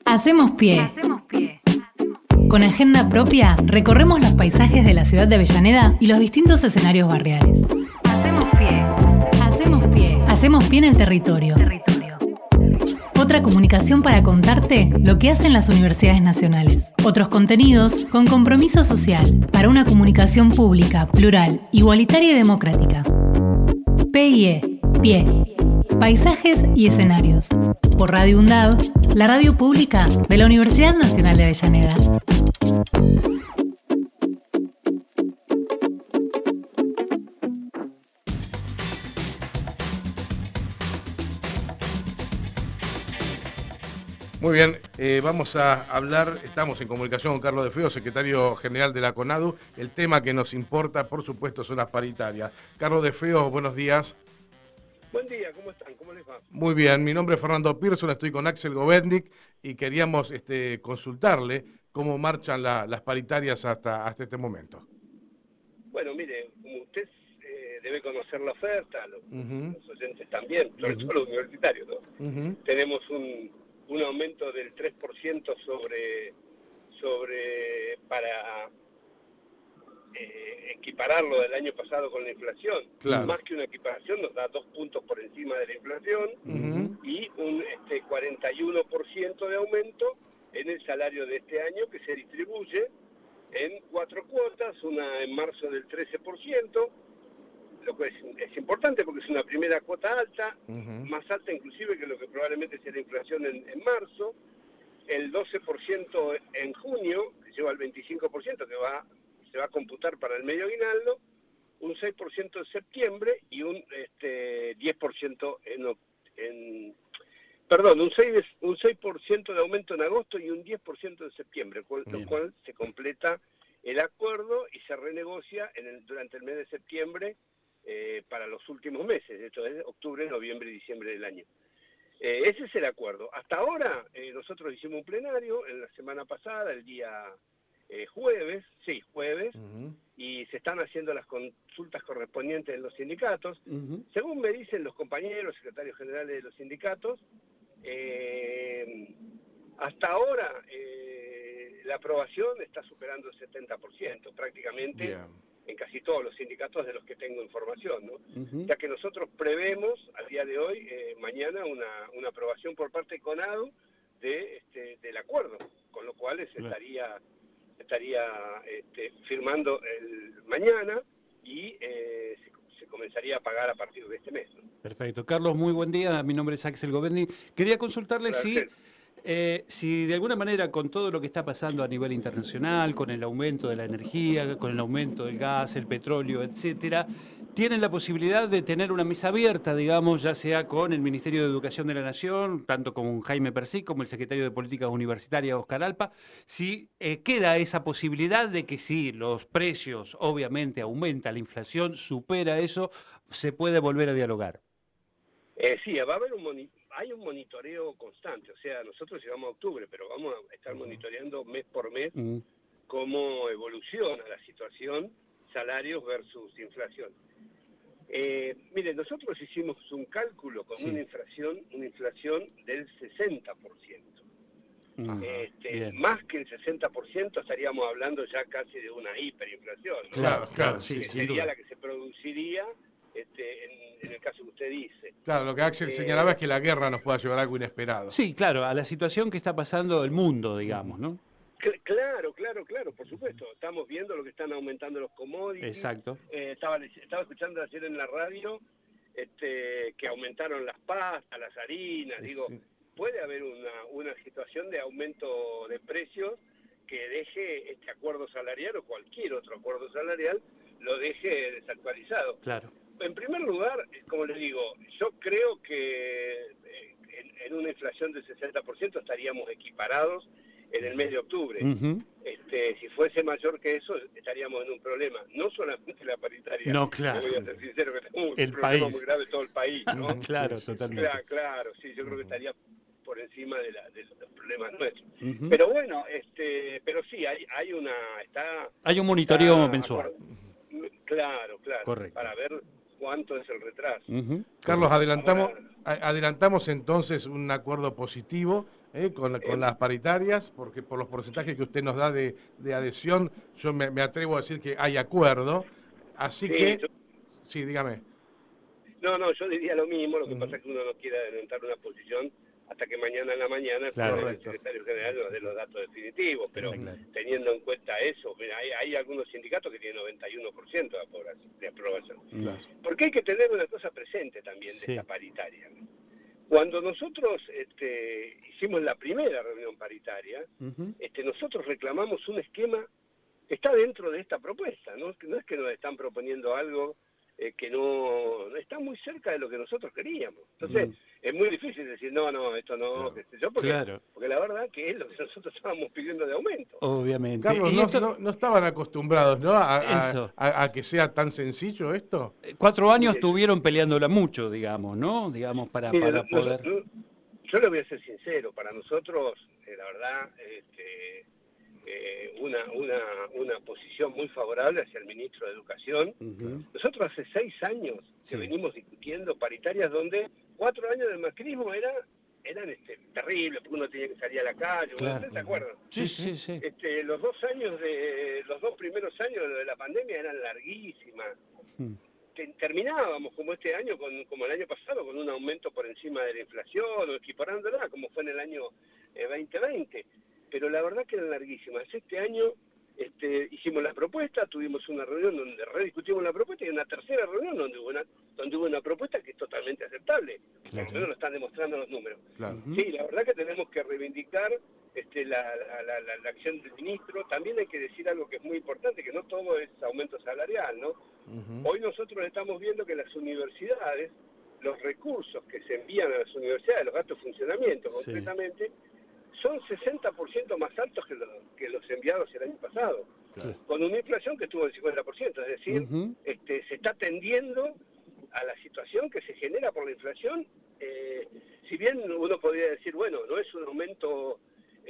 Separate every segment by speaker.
Speaker 1: Hacemos pie. Con agenda propia, recorremos los paisajes de la ciudad de Avellaneda y los distintos escenarios barriales.
Speaker 2: Hacemos pie.
Speaker 1: Hacemos pie. Hacemos pie en el territorio. Otra comunicación para contarte lo que hacen las universidades nacionales. Otros contenidos con compromiso social para una comunicación pública, plural, igualitaria y democrática. PIE. Pie. Paisajes y escenarios. Por Radio UNDAV, la radio pública de la Universidad Nacional de Avellaneda.
Speaker 3: Muy bien, vamos a hablar, estamos en comunicación con Carlos de Feo, secretario general de la CONADU. El tema que nos importa, por supuesto, son las paritarias. Carlos de Feo, buenos días.
Speaker 4: Buen día, ¿cómo están? ¿Cómo les va?
Speaker 3: Muy bien, mi nombre es Fernando Pearson, estoy con Axel Govendic y queríamos consultarle cómo marchan las paritarias hasta este momento.
Speaker 4: Bueno, mire, como usted debe conocer la oferta, los oyentes también, sobre todo los universitarios, ¿no? Tenemos un aumento del 3% para equipararlo del año pasado con la inflación.
Speaker 3: Claro.
Speaker 4: Más que una equiparación, nos da 2 puntos por encima de la inflación y un 41% de aumento en el salario de este año, que se distribuye en 4 cuotas, una en marzo del 13%, lo que es importante porque es una primera cuota alta, más alta inclusive que lo que probablemente sea la inflación en marzo, el 12% en junio, que lleva al 25%, que se va a computar para el medio aguinaldo, un 6% en septiembre y un 10% un 6% de aumento en agosto y un 10% en septiembre, lo cual se completa el acuerdo y se renegocia durante el mes de septiembre para los últimos meses, esto es octubre, noviembre y diciembre del año. Ese es el acuerdo. Hasta ahora nosotros hicimos un plenario en la semana pasada, el día jueves, y se están haciendo las consultas correspondientes en los sindicatos. Según me dicen los compañeros, secretarios generales de los sindicatos, hasta ahora la aprobación está superando el 70%, prácticamente.
Speaker 3: Bien.
Speaker 4: En casi todos los sindicatos de los que tengo información, ¿no? Ya que nosotros prevemos, al día de hoy, mañana, una aprobación por parte de CONADU del acuerdo, con lo cual se estaría firmando mañana y se comenzaría a pagar a partir de este mes, ¿no?
Speaker 5: Perfecto. Carlos, muy buen día. Mi nombre es Axel Govendi. Quería consultarle si de alguna manera con todo lo que está pasando a nivel internacional, con el aumento de la energía, con el aumento del gas, el petróleo, etcétera, tienen la posibilidad de tener una mesa abierta, digamos, ya sea con el Ministerio de Educación de la Nación, tanto con Jaime Persic como el secretario de Políticas Universitarias, Oscar Alpa, si queda esa posibilidad de que si los precios obviamente aumentan, la inflación supera eso, se puede volver a dialogar.
Speaker 4: Sí, va a haber hay un monitoreo constante, o sea, nosotros llegamos a octubre, pero vamos a estar monitoreando mes por mes cómo evoluciona la situación, salarios versus inflación. Mire, nosotros hicimos un cálculo con una inflación del 60%. Más que el 60% estaríamos hablando ya casi de una hiperinflación, ¿no?
Speaker 3: Claro, sí,
Speaker 4: que sería la que se produciría en el caso que usted dice.
Speaker 3: Claro, lo que Axel señalaba es que la guerra nos pueda llevar a algo inesperado.
Speaker 5: Sí, claro, a la situación que está pasando el mundo, digamos, ¿no?
Speaker 4: Claro, por supuesto. Estamos viendo lo que están aumentando los commodities.
Speaker 5: Exacto.
Speaker 4: Estaba escuchando ayer en la radio que aumentaron las pastas, las harinas. Puede haber una situación de aumento de precios que deje este acuerdo salarial o cualquier otro acuerdo salarial lo deje desactualizado.
Speaker 5: Claro.
Speaker 4: En primer lugar, como les digo, yo creo que en una inflación del 60% estaríamos equiparados en el mes de octubre. Si fuese mayor que eso, estaríamos en un problema. No solamente la paritaria.
Speaker 5: No, claro.
Speaker 4: Voy a ser sincero, que tenemos
Speaker 5: el
Speaker 4: un problema
Speaker 5: país.
Speaker 4: muy grave todo el país, ¿no?
Speaker 5: Claro, totalmente.
Speaker 4: Claro, sí, yo creo que estaría por encima de los problemas nuestros. Pero bueno, pero sí, hay
Speaker 5: un monitoreo mensual.
Speaker 4: Claro.
Speaker 5: Correcto.
Speaker 4: Para ver cuánto es el retraso.
Speaker 3: Carlos, adelantamos entonces un acuerdo positivo con las paritarias, porque por los porcentajes que usted nos da de adhesión, yo me atrevo a decir que hay acuerdo. Así que... Sí, dígame.
Speaker 4: No, yo diría lo mismo, lo que pasa es que uno no quiere adelantar una posición hasta que mañana en la mañana el secretario general nos dé los datos definitivos, pero teniendo en cuenta eso, mira, hay algunos sindicatos que tienen 91% de aprobación. Porque hay que tener una cosa presente también de esta paritaria. Cuando nosotros hicimos la primera reunión paritaria, nosotros reclamamos un esquema que está dentro de esta propuesta, ¿no? No es que nos están proponiendo algo que no está muy cerca de lo que nosotros queríamos. Entonces, es muy difícil decir, no, esto no, qué sé yo, porque la verdad que es lo que nosotros estábamos pidiendo de aumento.
Speaker 5: Obviamente.
Speaker 3: Carlos, no estaban acostumbrados, ¿no? A que sea tan sencillo esto.
Speaker 5: 4 años estuvieron peleándola mucho, digamos, ¿no? Digamos, para poder...
Speaker 4: Yo le voy a ser sincero, para nosotros, la verdad, una posición muy favorable hacia el ministro de Educación. Nosotros hace 6 años que venimos discutiendo paritarias donde 4 años del macrismo eran terribles, porque uno tenía que salir a la calle, ¿ustedes se acuerdan?
Speaker 5: Sí.
Speaker 4: Los 2 primeros años de la pandemia eran larguísimas. Terminábamos como este año, como el año pasado, con un aumento por encima de la inflación, o equiparándola, como fue en el año 2020. Pero la verdad que eran larguísimas. Este año hicimos la propuesta, tuvimos una reunión donde rediscutimos la propuesta y una tercera reunión donde hubo una propuesta que es totalmente aceptable. Por lo menos lo están demostrando los números. Sí, la verdad que tenemos que reivindicar la acción del ministro. También hay que decir algo que es muy importante, que no todo es aumento salarial, ¿no? Hoy nosotros estamos viendo que las universidades, los recursos que se envían a las universidades, los gastos de funcionamiento concretamente, son 60% más altos que los enviados el año pasado, con una inflación que estuvo del 50%, es decir, se está tendiendo a la situación que se genera por la inflación. Si bien uno podría decir, bueno, no es un aumento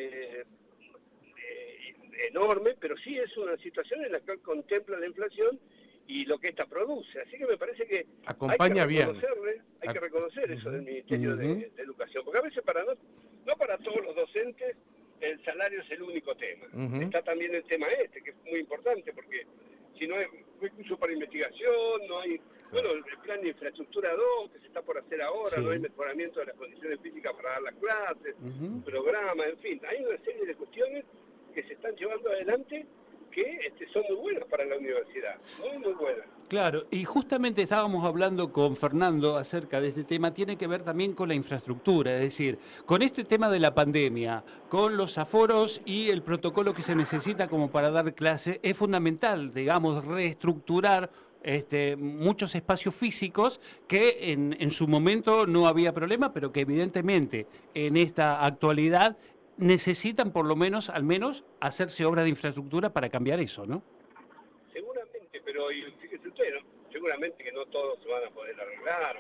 Speaker 4: enorme, pero sí es una situación en la que contempla la inflación y lo que esta produce. Así que me parece que
Speaker 3: acompaña
Speaker 4: hay que reconocer eso del Ministerio de Educación, porque a veces no para todos los docentes el salario es el único tema. Está también el tema que es muy importante, porque si no hay recursos para investigación, no hay, el plan de infraestructura 2 que se está por hacer ahora, no hay mejoramiento de las condiciones físicas para dar las clases, programa, en fin, hay una serie de cuestiones que se están llevando adelante que son muy buenas para la universidad, muy buenas.
Speaker 5: Claro, y justamente estábamos hablando con Fernando acerca de este tema, tiene que ver también con la infraestructura, es decir, con este tema de la pandemia, con los aforos y el protocolo que se necesita como para dar clase, es fundamental, digamos, reestructurar muchos espacios físicos que en su momento no había problema, pero que evidentemente en esta actualidad necesitan al menos hacerse obras de infraestructura para cambiar eso, ¿no?
Speaker 4: Seguramente, pero fíjese usted, ¿no? Seguramente que no todos se van a poder arreglar,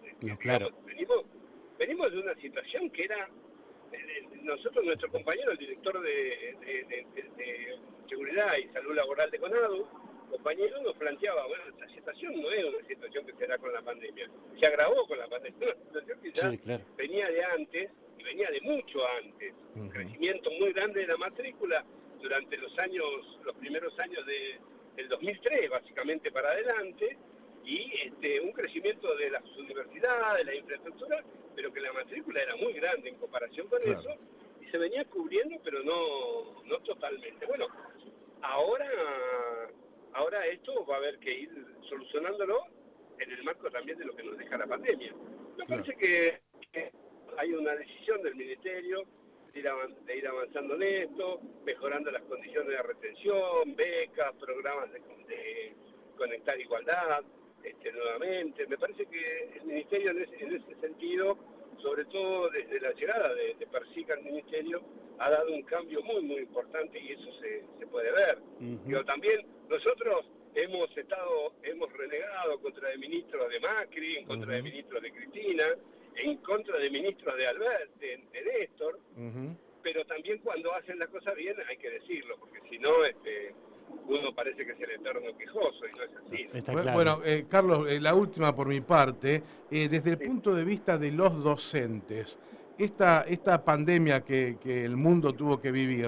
Speaker 4: venimos de una situación que era, nuestro compañero, el director de Seguridad y Salud Laboral de CONADU, compañero, nos planteaba, esta situación no es una situación que se da con la pandemia, se agravó con la pandemia, una situación que ya venía de antes, y venía de mucho antes, un crecimiento muy grande de la matrícula durante los primeros años del 2003, básicamente para adelante, y un crecimiento de las universidades, de la infraestructura, pero que la matrícula era muy grande en comparación con eso, y se venía cubriendo, pero no totalmente. Bueno, ahora esto va a haber que ir solucionándolo en el marco también de lo que nos deja la pandemia. Me parece que hay una decisión del Ministerio de ir avanzando en esto, mejorando las condiciones de retención, becas, programas de Conectar Igualdad, nuevamente. Me parece que el Ministerio en ese sentido, sobre todo desde la llegada de Persica al Ministerio, ha dado un cambio muy, muy importante y eso se puede ver. Pero también nosotros hemos renegado contra de ministros de Macri, en contra de ministros de Cristina, en contra de ministros de Néstor, pero también cuando hacen las cosas bien hay que decirlo, porque si no, uno parece que es el eterno quejoso y no es así, ¿no?
Speaker 5: Está claro.
Speaker 3: Bueno, Carlos, la última por mi parte, desde el punto de vista de los docentes, esta pandemia que el mundo tuvo que vivir,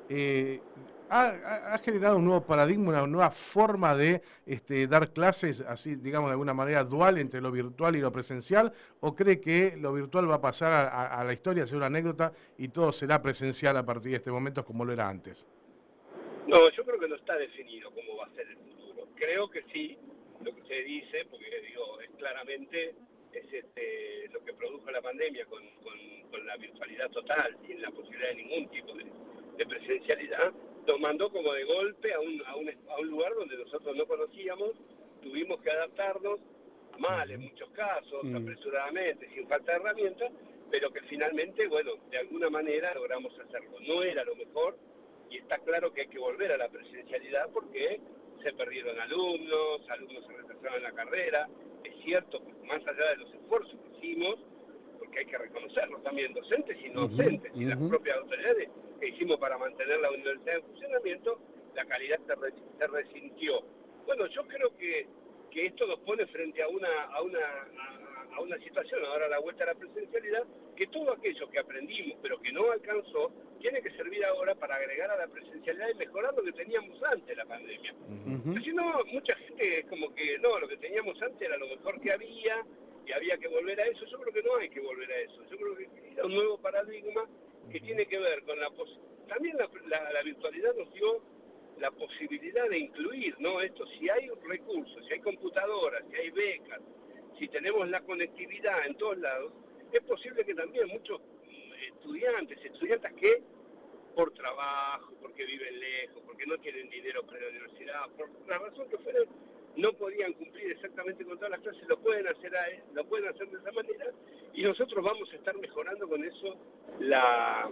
Speaker 3: ha generado un nuevo paradigma, una nueva forma de dar clases, así digamos de alguna manera dual entre lo virtual y lo presencial, o cree que lo virtual va a pasar a la historia, a ser una anécdota y todo será presencial a partir de este momento como lo era antes?
Speaker 4: No, yo creo que no está definido cómo va a ser el futuro. Creo que sí, lo que usted dice, porque digo, es claramente lo que produjo la pandemia con la virtualidad total, sin la posibilidad de ningún tipo de presencialidad, nos mandó como de golpe a un lugar donde nosotros no conocíamos, tuvimos que adaptarnos, mal en muchos casos, apresuradamente, sin falta de herramientas, pero que finalmente, bueno, de alguna manera logramos hacerlo. No era lo mejor, y está claro que hay que volver a la presencialidad porque se perdieron alumnos se retrasaron en la carrera. Es cierto, más allá de los esfuerzos que hicimos, porque hay que reconocerlo también, docentes y no docentes, y las propias autoridades que hicimos para mantener la universidad en funcionamiento, la calidad se resintió. Bueno, yo creo que esto nos pone frente a una situación, ahora a la vuelta a la presencialidad, que todo aquello que aprendimos pero que no alcanzó, tiene que servir ahora para agregar a la presencialidad y mejorar lo que teníamos antes de la pandemia. Si no, mucha gente es como que no, lo que teníamos antes era lo mejor que había y había que volver a eso. Yo creo que no hay que volver a eso. Yo creo que es un nuevo paradigma que tiene que ver con también la virtualidad nos dio la posibilidad de incluir, ¿no? Esto, si hay recursos, si hay computadoras, si hay becas, si tenemos la conectividad en todos lados, es posible que también muchos estudiantes que por trabajo, porque viven lejos, porque no tienen dinero para la universidad, por la razón que fuera, no podían cumplir exactamente con todas las clases, lo pueden hacer de esa manera, y nosotros vamos a estar mejorando con eso la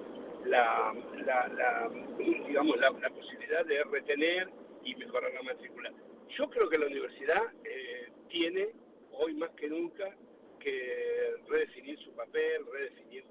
Speaker 4: posibilidad de retener y mejorar la matrícula. Yo creo que la universidad tiene hoy más que nunca que redefinir su papel, redefinir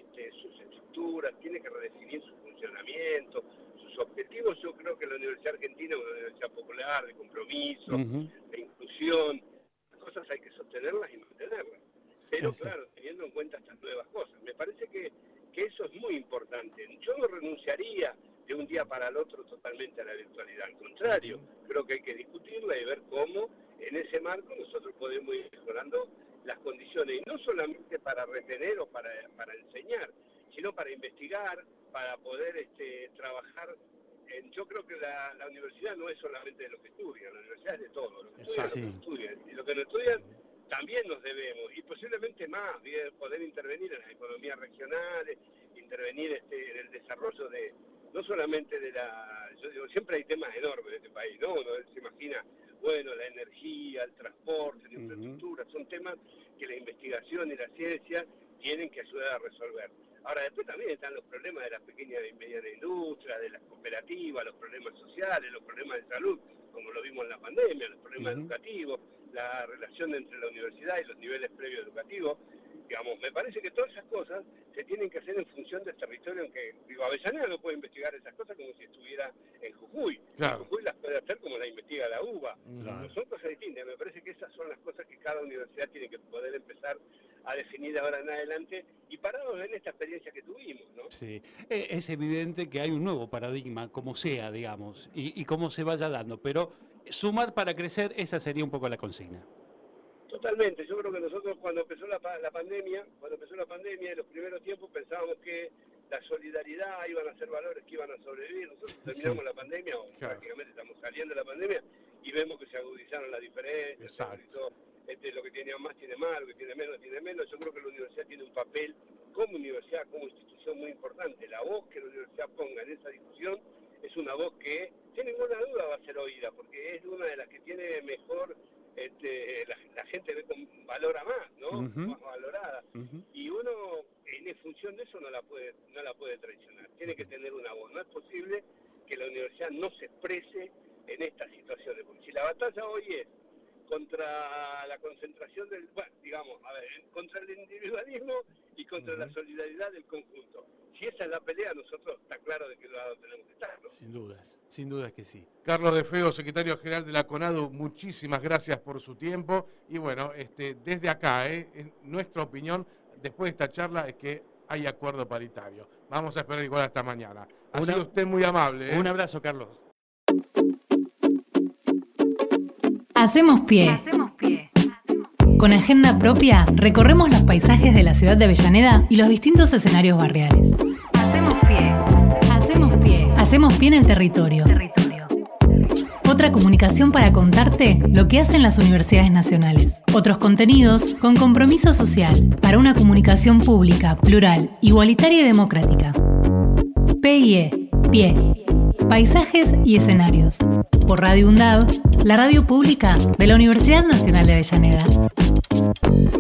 Speaker 4: sus estructuras, tiene que redefinir su funcionamiento, sus objetivos. Yo creo que la Universidad Argentina es una universidad popular, de compromiso, de inclusión. Las cosas hay que sostenerlas y mantenerlas. Pero claro, teniendo en cuenta estas nuevas cosas. Me parece que eso es muy importante. Yo no renunciaría de un día para el otro totalmente a la virtualidad. Al contrario, creo que hay que discutirla y ver cómo en ese marco nosotros podemos ir mejorando las condiciones, y no solamente para retener o para enseñar, sino para investigar, para poder trabajar. Yo creo que la universidad no es solamente de los que estudian, la universidad es de todos, los que estudian, los que estudian, y los que no estudian también nos debemos, y posiblemente más, poder intervenir en las economías regionales, intervenir en el desarrollo no solamente yo digo, siempre hay temas enormes en este país, ¿no? Uno se imagina, bueno, la energía, el transporte, la infraestructura, son temas que la investigación y la ciencia tienen que ayudar a resolver. Ahora, después también están los problemas de las pequeñas y medianas industrias, de las cooperativas, los problemas sociales, los problemas de salud, como lo vimos en la pandemia, los problemas educativos, la relación entre la universidad y los niveles previos educativos. Digamos, me parece que todas esas cosas se tienen que hacer en función del territorio, aunque Avellaneda no puede investigar esas cosas como si estuviera en Jujuy. Claro. En Jujuy las puede hacer como la investiga la UBA. Claro. Son cosas distintas. Me parece que esas son las cosas que cada universidad tiene que poder empezar a definir de ahora en adelante, y parados en esta experiencia que tuvimos, ¿no?
Speaker 5: Sí, es evidente que hay un nuevo paradigma, como sea, digamos, y cómo se vaya dando, pero sumar para crecer, esa sería un poco la consigna.
Speaker 4: Totalmente. Yo creo que nosotros cuando empezó la pandemia, en los primeros tiempos pensábamos que la solidaridad iban a ser valores que iban a sobrevivir. Nosotros terminamos la pandemia, o prácticamente estamos saliendo de la pandemia, y vemos que se agudizaron las diferencias. Exacto. Lo que tiene más tiene más, lo que tiene menos tiene menos. Yo creo que la universidad tiene un papel como universidad, como institución muy importante. La voz que la universidad ponga en esa discusión es una voz que, sin ninguna duda, va a ser oída, porque es una de las que tiene mejor, la gente valora más, ¿no? Más valorada. Y uno, en función de eso, no la puede traicionar. Tiene que tener una voz. No es posible que la universidad no se exprese en estas situaciones, porque si la batalla hoy es contra la concentración contra el individualismo y contra la solidaridad del conjunto. Si esa es la pelea, nosotros está claro de qué lado tenemos que estar, ¿no?
Speaker 5: Sin dudas que sí.
Speaker 3: Carlos De Feo, secretario general de la CONADU, muchísimas gracias por su tiempo, y bueno, desde acá, en nuestra opinión, después de esta charla, es que hay acuerdo paritario. Vamos a esperar igual hasta mañana. Ha sido usted muy amable.
Speaker 5: Un abrazo, Carlos.
Speaker 1: Hacemos pie. Con agenda propia, recorremos los paisajes de la ciudad de Avellaneda y los distintos escenarios barriales. Hacemos pie en el territorio. Otra comunicación para contarte lo que hacen las universidades nacionales. Otros contenidos con compromiso social para una comunicación pública, plural, igualitaria y democrática. PIE, Pie. Paisajes y escenarios. Por Radio UNDAV, la radio pública de la Universidad Nacional de Avellaneda.